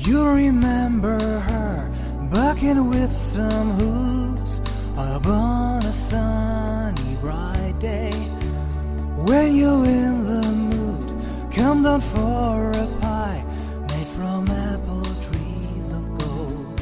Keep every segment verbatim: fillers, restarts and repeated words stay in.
You remember her bucking with some hooves up on a sunny bright day. When you're in the mood, come down for a pie made from apple trees of gold.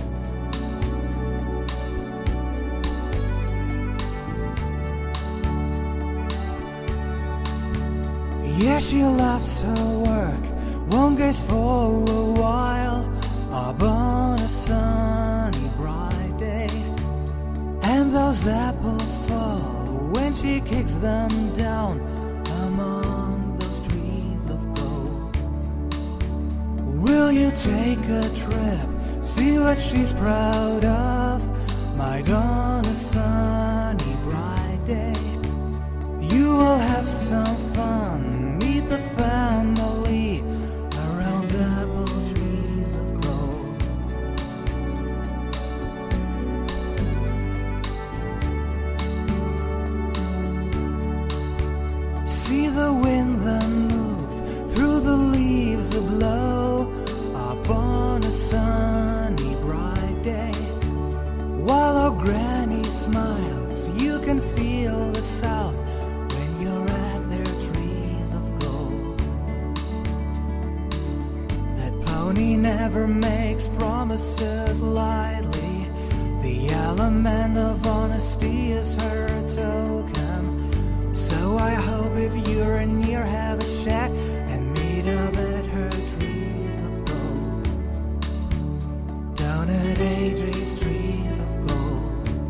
Yeah, she loves her work, won't gaze for a while up on a sunny bright day. And those apples fall when she kicks them down among those trees of gold. Will you take a trip, see what she's proud of, might on a sunny bright day? You will have some fun, meet the family around apple trees of gold. See the wind then move through the leaves a blow up on a sunny bright day. While our granny smiles, you can feel the south when you're at their trees of gold. That pony never makes promises lightly. The element of honesty is her token. So I hope if you're near, have a shack and meet up at her trees of gold. Down at A J's trees of gold.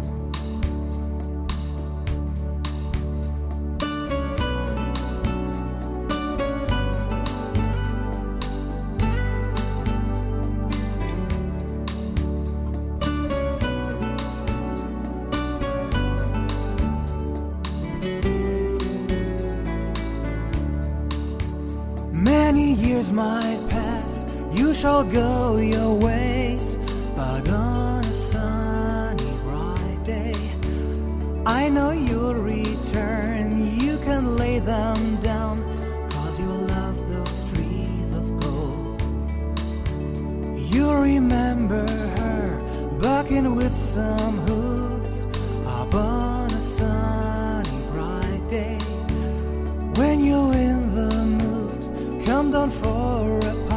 Many years might pass, you shall go your ways, but on a sunny bright day, I know you'll return. You can lay them down, cause you love those trees of gold. You remember her bucking with some hooves up on a sunny bright day. When you're in the mood, come down for a